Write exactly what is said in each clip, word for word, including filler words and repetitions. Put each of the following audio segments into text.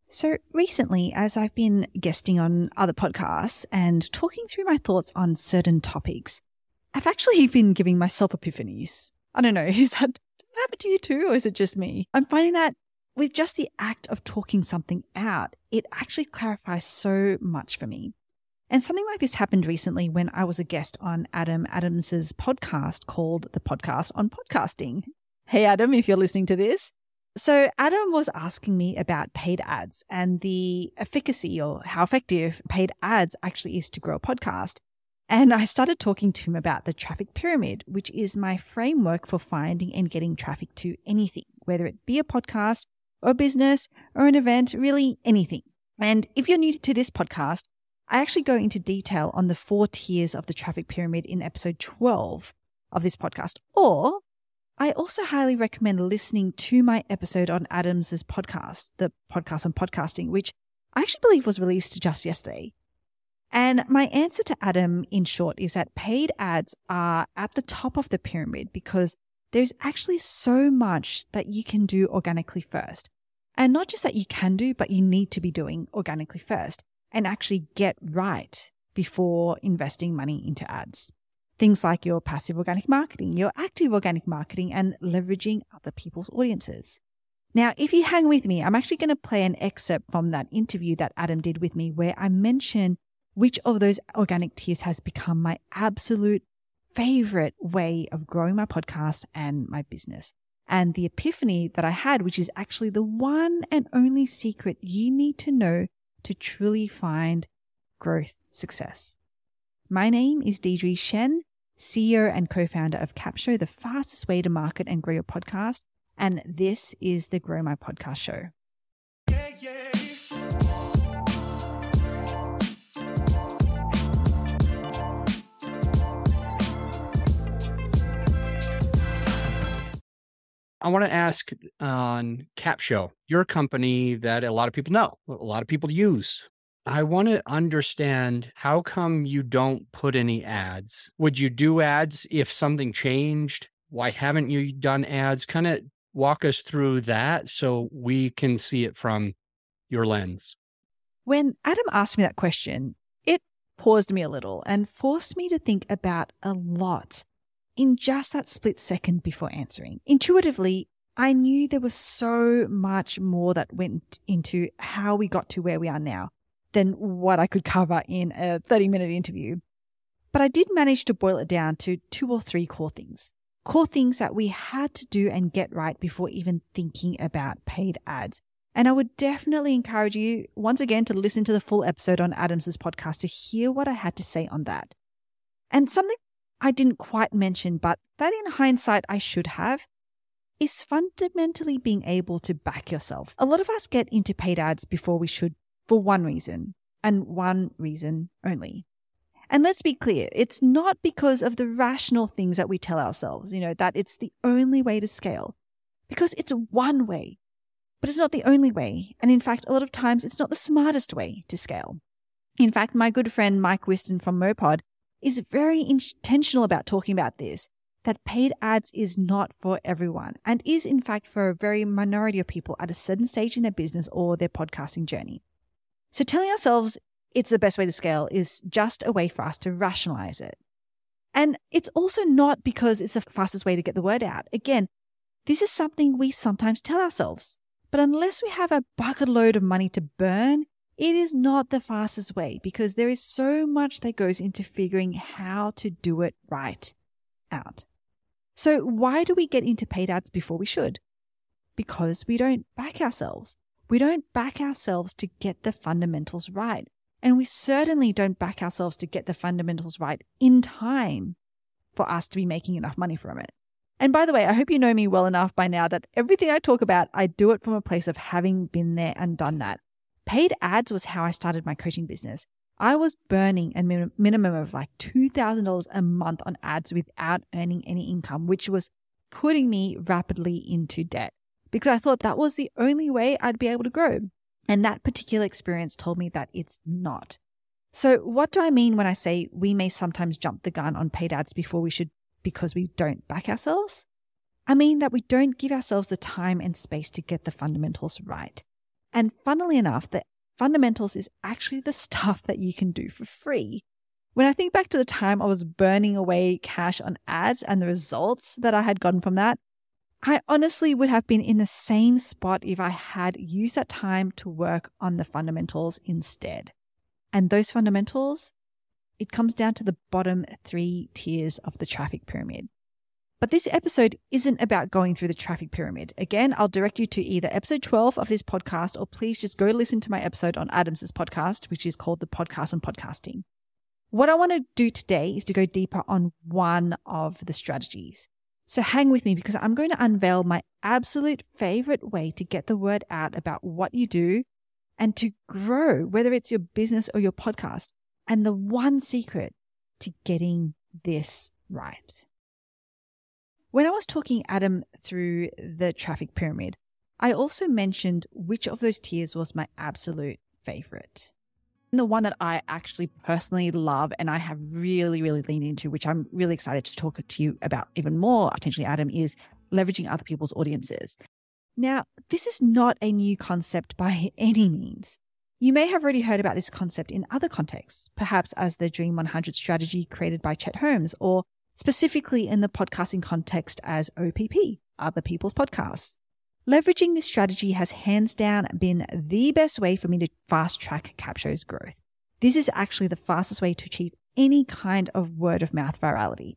So recently, as I've been guesting on other podcasts and talking through my thoughts on certain topics, I've actually been giving myself epiphanies. I don't know, is that, does that happen to you too, or is it just me? I'm finding that with just the act of talking something out, it actually clarifies so much for me. And something like this happened recently when I was a guest on Adam Adams's podcast called The Podcast on Podcasting. Hey, Adam, if you're listening to this. So Adam was asking me about paid ads and the efficacy or how effective paid ads actually is to grow a podcast. And I started talking to him about the traffic pyramid, which is my framework for finding and getting traffic to anything, whether it be a podcast or a business or an event, really anything. And if you're new to this podcast, I actually go into detail on the four tiers of the traffic pyramid in episode twelve of this podcast. Or I also highly recommend listening to my episode on Adams's podcast, the podcast on podcasting, which I actually believe was released just yesterday. And my answer to Adam, in short, is that paid ads are at the top of the pyramid because there's actually so much that you can do organically first. And not just that you can do, but you need to be doing organically first and actually get right before investing money into ads. Things like your passive organic marketing, your active organic marketing, and leveraging other people's audiences. Now, if you hang with me, I'm actually going to play an excerpt from that interview that Adam did with me where I mention which of those organic tiers has become my absolute favorite way of growing my podcast and my business. And the epiphany that I had, which is actually the one and only secret you need to know to truly find growth success. My name is Deidre Shen, C E O and co-founder of Capshow, the fastest way to market and grow your podcast. And this is the Grow My Podcast Show. Yeah, yeah. I want to ask on Capshow, your company that a lot of people know, a lot of people use. I want to understand, how come you don't put any ads? Would you do ads if something changed? Why haven't you done ads? Kind of walk us through that so we can see it from your lens. When Adam asked me that question, it paused me a little and forced me to think about a lot in just that split second before answering. Intuitively, I knew there was so much more that went into how we got to where we are now than what I could cover in a thirty-minute interview. But I did manage to boil it down to two or three core things. Core things that we had to do and get right before even thinking about paid ads. And I would definitely encourage you, once again, to listen to the full episode on Adams's podcast to hear what I had to say on that. And something I didn't quite mention, but that in hindsight I should have, is fundamentally being able to back yourself. A lot of us get into paid ads before we should for one reason, and one reason only. And let's be clear, it's not because of the rational things that we tell ourselves, you know, that it's the only way to scale. Because it's one way, but it's not the only way. And in fact, a lot of times it's not the smartest way to scale. In fact, my good friend Mike Whiston from Mopod is very intentional about talking about this, that paid ads is not for everyone and is in fact for a very minority of people at a certain stage in their business or their podcasting journey. So telling ourselves it's the best way to scale is just a way for us to rationalize it. And it's also not because it's the fastest way to get the word out. Again, this is something we sometimes tell ourselves, but unless we have a bucket load of money to burn, it is not the fastest way because there is so much that goes into figuring how to do it right out. So why do we get into paid ads before we should? Because we don't back ourselves. We don't back ourselves to get the fundamentals right. And we certainly don't back ourselves to get the fundamentals right in time for us to be making enough money from it. And by the way, I hope you know me well enough by now that everything I talk about, I do it from a place of having been there and done that. Paid ads was how I started my coaching business. I was burning a min- minimum of like two thousand dollars a month on ads without earning any income, which was putting me rapidly into debt because I thought that was the only way I'd be able to grow. And that particular experience told me that it's not. So what do I mean when I say we may sometimes jump the gun on paid ads before we should because we don't back ourselves? I mean that we don't give ourselves the time and space to get the fundamentals right. And funnily enough, the fundamentals is actually the stuff that you can do for free. When I think back to the time I was burning away cash on ads and the results that I had gotten from that, I honestly would have been in the same spot if I had used that time to work on the fundamentals instead. And those fundamentals, it comes down to the bottom three tiers of the traffic pyramid. But this episode isn't about going through the traffic pyramid. Again, I'll direct you to either episode twelve of this podcast, or please just go listen to my episode on Adam's podcast, which is called The Podcast on Podcasting. What I want to do today is to go deeper on one of the strategies. So hang with me, because I'm going to unveil my absolute favorite way to get the word out about what you do and to grow, whether it's your business or your podcast, and the one secret to getting this right. When I was talking Adam through the traffic pyramid, I also mentioned which of those tiers was my absolute favorite. And the one that I actually personally love and I have really, really leaned into, which I'm really excited to talk to you about even more, potentially, Adam, is leveraging other people's audiences. Now, this is not a new concept by any means. You may have already heard about this concept in other contexts, perhaps as the Dream one hundred strategy created by Chet Holmes, or specifically in the podcasting context as O P P, Other People's Podcasts. Leveraging this strategy has hands down been the best way for me to fast track Capsho's growth. This is actually the fastest way to achieve any kind of word of mouth virality.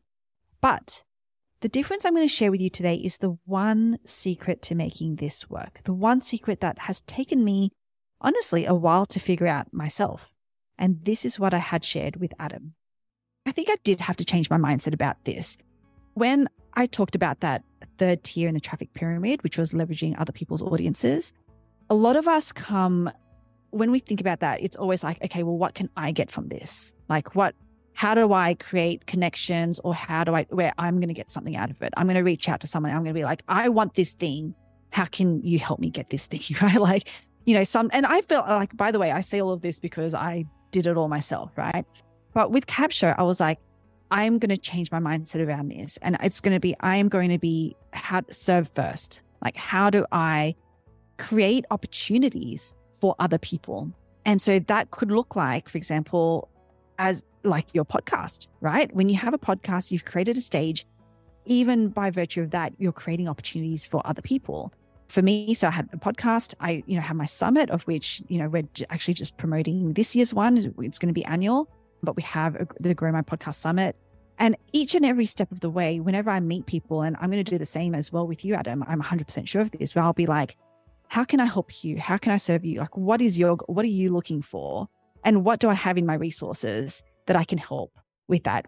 But the difference I'm going to share with you today is the one secret to making this work. The one secret that has taken me, honestly, a while to figure out myself. And this is what I had shared with Adam. I think I did have to change my mindset about this. When I talked about that third tier in the traffic pyramid, which was leveraging other people's audiences, a lot of us come, when we think about that, it's always like, okay, well, what can I get from this? Like what, how do I create connections, or how do I, where I'm going to get something out of it? I'm going to reach out to someone. I'm going to be like, I want this thing. How can you help me get this thing? Right? Like, you know, some, and I felt like, by the way, I say all of this because I did it all myself, right? But with Capsho, I was like, I'm going to change my mindset around this. And it's going to be, I am going to be how to serve first. Like, how do I create opportunities for other people? And so that could look like, for example, as like your podcast, right? When you have a podcast, you've created a stage. Even by virtue of that, you're creating opportunities for other people. For me, so I had a podcast. I, you know, have my summit, of which, you know, we're actually just promoting this year's one. It's going to be annual. But we have a, the Grow My Podcast Summit. And each and every step of the way, whenever I meet people, and I'm going to do the same as well with you, Adam, I'm one hundred percent sure of this, where I'll be like, how can I help you? How can I serve you? Like, what is your, what are you looking for? And what do I have in my resources that I can help with that?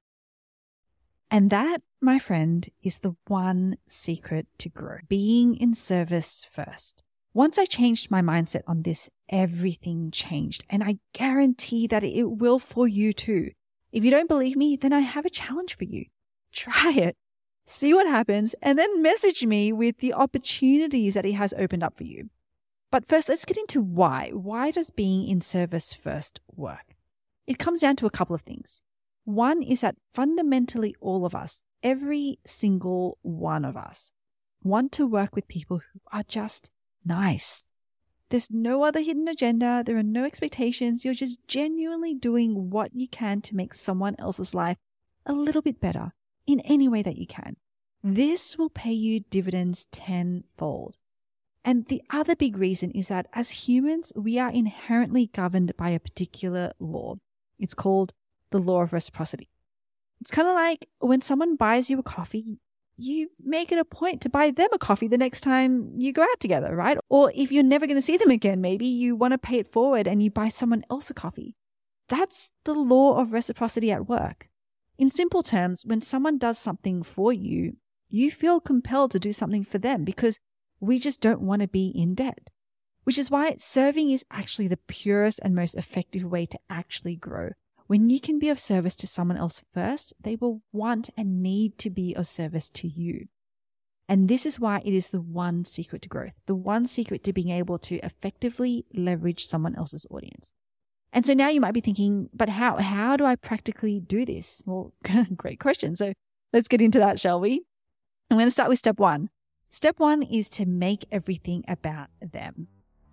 And that, my friend, is the one secret to grow, being in service first. Once I changed my mindset on this, everything changed. And I guarantee that it will for you too. If you don't believe me, then I have a challenge for you. Try it, see what happens, and then message me with the opportunities that it has opened up for you. But first, let's get into why. Why does being in service first work? It comes down to a couple of things. One is that fundamentally all of us, every single one of us, want to work with people who are just nice. There's no other hidden agenda. There are no expectations. You're just genuinely doing what you can to make someone else's life a little bit better in any way that you can. This will pay you dividends tenfold. And the other big reason is that as humans, we are inherently governed by a particular law. It's called the law of reciprocity. It's kind of like when someone buys you a coffee, you make it a point to buy them a coffee the next time you go out together, right? Or if you're never going to see them again, maybe you want to pay it forward and you buy someone else a coffee. That's the law of reciprocity at work. In simple terms, when someone does something for you, you feel compelled to do something for them because we just don't want to be in debt. Which is why serving is actually the purest and most effective way to actually grow. When you can be of service to someone else first, they will want and need to be of service to you. And this is why it is the one secret to growth, the one secret to being able to effectively leverage someone else's audience. And so now you might be thinking, but how, how do I practically do this? Well, great question. So let's get into that, shall we? I'm going to start with step one. Step one is to make everything about them.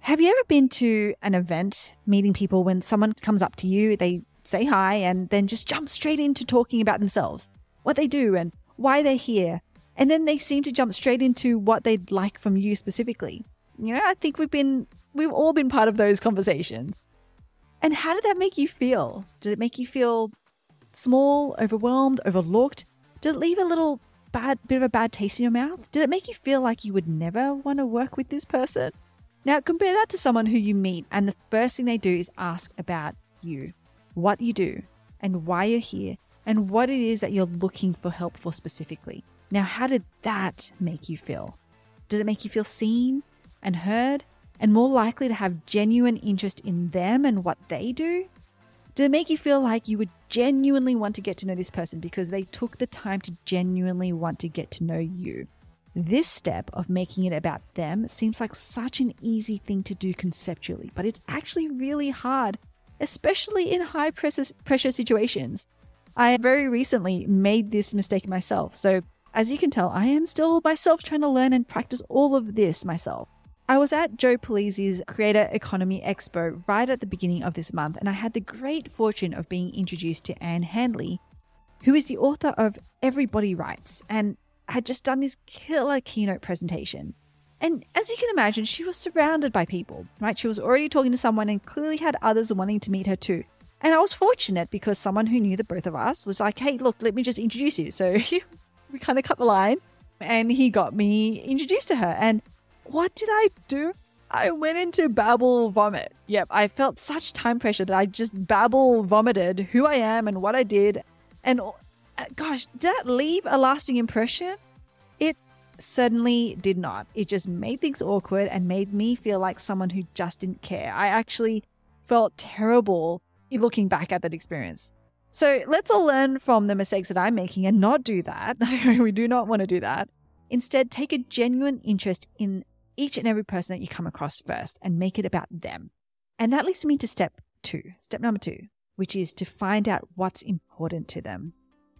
Have you ever been to an event, meeting people, when someone comes up to you, they say hi and then just jump straight into talking about themselves, what they do and why they're here. And then they seem to jump straight into what they'd like from you specifically. You know, I think we've been, we've all been part of those conversations. And how did that make you feel? Did it make you feel small, overwhelmed, overlooked? Did it leave a little bad, bit of a bad taste in your mouth? Did it make you feel like you would never want to work with this person? Now compare that to someone who you meet and the first thing they do is ask about you, what you do and why you're here and what it is that you're looking for help for specifically. Now, how did that make you feel? Did it make you feel seen and heard and more likely to have genuine interest in them and what they do? Did it make you feel like you would genuinely want to get to know this person because they took the time to genuinely want to get to know you? This step of making it about them seems like such an easy thing to do conceptually, but it's actually really hard, especially in high pressure situations. I very recently made this mistake myself. So as you can tell, I am still myself trying to learn and practice all of this myself. I was at Joe Pulizzi's Creator Economy Expo right at the beginning of this month, and I had the great fortune of being introduced to Anne Handley, who is the author of Everybody Writes, and had just done this killer keynote presentation. And as you can imagine, she was surrounded by people, right? She was already talking to someone and clearly had others wanting to meet her too. And I was fortunate because someone who knew the both of us was like, hey, look, let me just introduce you. So we kind of cut the line and he got me introduced to her. And what did I do? I went into babble vomit. Yep, I felt such time pressure that I just babble vomited who I am and what I did. And gosh, did that leave a lasting impression? It certainly did not. It just made things awkward and made me feel like someone who just didn't care. I actually felt terrible looking back at that experience. So let's all learn from the mistakes that I'm making and not do that. We do not want to do that. Instead, take a genuine interest in each and every person that you come across first and make it about them. And that leads me to step two, step number two, which is to find out what's important to them.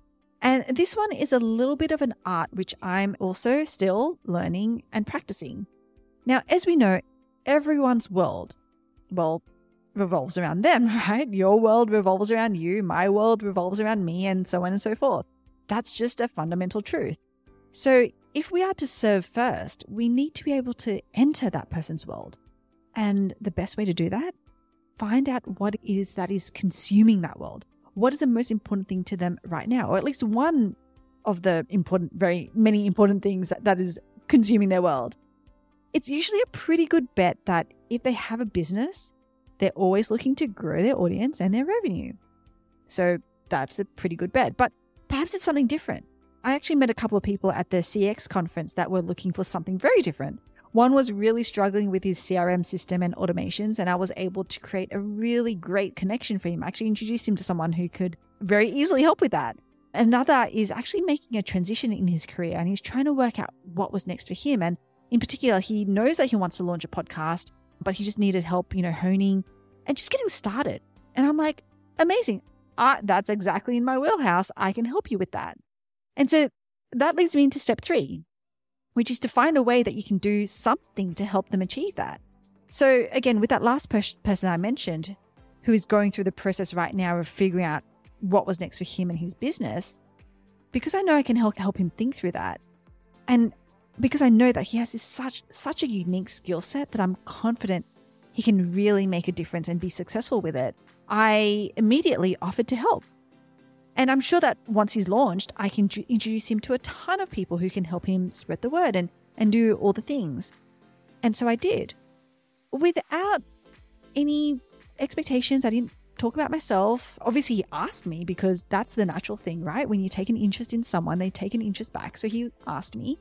And this one is a little bit of an art, which I'm also still learning and practicing. Now, as we know, everyone's world, well, revolves around them, right? Your world revolves around you, my world revolves around me, and so on and so forth. That's just a fundamental truth. So if we are to serve first, we need to be able to enter that person's world. And the best way to do that, find out what it is that is consuming that world. What is the most important thing to them right now? Or at least one of the important, very many important things that, that is consuming their world. It's usually a pretty good bet that if they have a business, they're always looking to grow their audience and their revenue. So that's a pretty good bet. But perhaps it's something different. I actually met a couple of people at the C X conference that were looking for something very different. One was really struggling with his C R M system and automations, and I was able to create a really great connection for him. I actually introduced him to someone who could very easily help with that. Another is actually making a transition in his career, and he's trying to work out what was next for him. And in particular, he knows that he wants to launch a podcast, but he just needed help, you know, honing and just getting started. And I'm like, amazing. Uh, that's exactly in my wheelhouse. I can help you with that. And so that leads me into step three, which is to find a way that you can do something to help them achieve that. So again, with that last pers- person I mentioned, who is going through the process right now of figuring out what was next for him and his business, because I know I can help help him think through that. And because I know that he has this such, such a unique skill set that I'm confident he can really make a difference and be successful with it, I immediately offered to help. And I'm sure that once he's launched, I can ju- introduce him to a ton of people who can help him spread the word and, and do all the things. And so I did. Without any expectations, I didn't talk about myself. Obviously, he asked me because that's the natural thing, right? When you take an interest in someone, they take an interest back. So he asked me.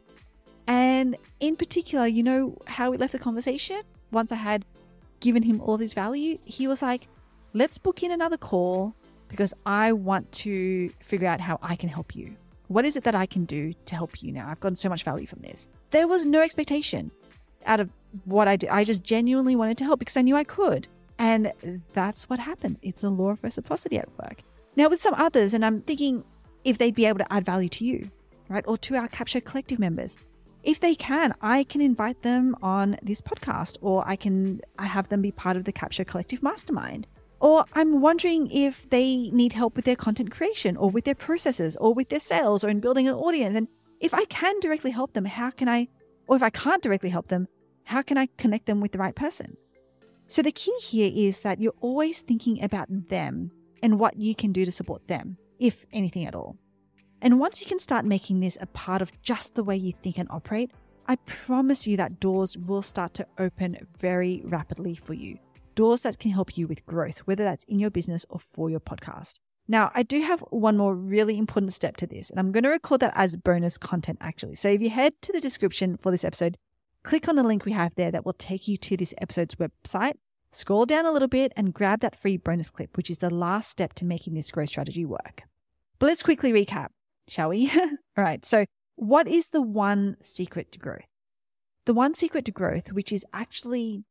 And in particular, you know how we left the conversation? Once I had given him all this value, he was like, let's book in another call because I want to figure out how I can help you. What is it that I can do to help you now? I've gotten so much value from this. There was no expectation out of what I did. I just genuinely wanted to help because I knew I could. And that's what happens. It's the law of reciprocity at work. Now with some others, and I'm thinking if they'd be able to add value to you, right? Or to our Capsho Collective members. If they can, I can invite them on this podcast, or I can I have them be part of the Capsho Collective Mastermind. Or I'm wondering if they need help with their content creation or with their processes or with their sales or in building an audience. And if I can directly help them, how can I, or if I can't directly help them, how can I connect them with the right person? So the key here is that you're always thinking about them and what you can do to support them, if anything at all. And once you can start making this a part of just the way you think and operate, I promise you that doors will start to open very rapidly for you. Doors that can help you with growth, whether that's in your business or for your podcast. Now, I do have one more really important step to this, and I'm going to record that as bonus content actually. So if you head to the description for this episode, click on the link we have there that will take you to this episode's website. Scroll down a little bit and grab that free bonus clip, which is the last step to making this growth strategy work. But let's quickly recap, shall we? All right. So what is the one secret to growth? The one secret to growth, which is actually,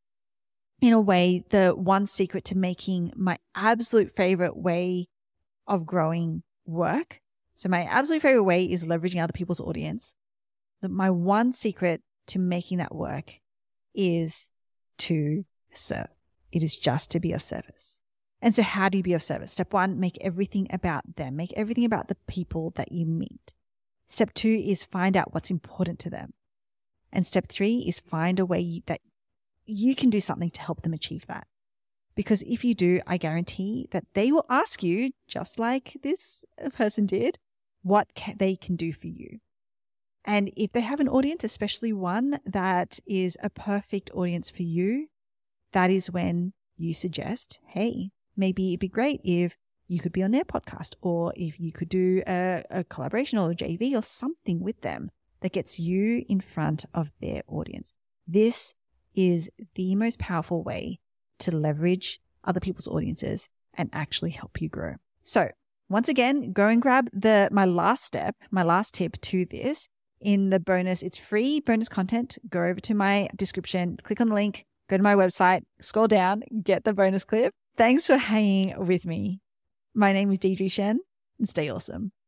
in a way, the one secret to making my absolute favorite way of growing work. So my absolute favorite way is leveraging other people's audience. My one secret to making that work is to serve. It is just to be of service. And so how do you be of service? Step one, make everything about them. Make everything about the people that you meet. Step two is find out what's important to them. And step three is find a way that you can do something to help them achieve that. Because if you do, I guarantee that they will ask you, just like this person did, what ca- they can do for you. And if they have an audience, especially one that is a perfect audience for you, that is when you suggest, hey, maybe it'd be great if you could be on their podcast, or if you could do a, a collaboration or a J V or something with them that gets you in front of their audience. This is the most powerful way to leverage other people's audiences and actually help you grow. So once again, go and grab the my last step, my last tip to this in the bonus. It's free bonus content. Go over to my description, click on the link, go to my website, scroll down, get the bonus clip. Thanks for hanging with me. My name is Deidre Shen, and stay awesome.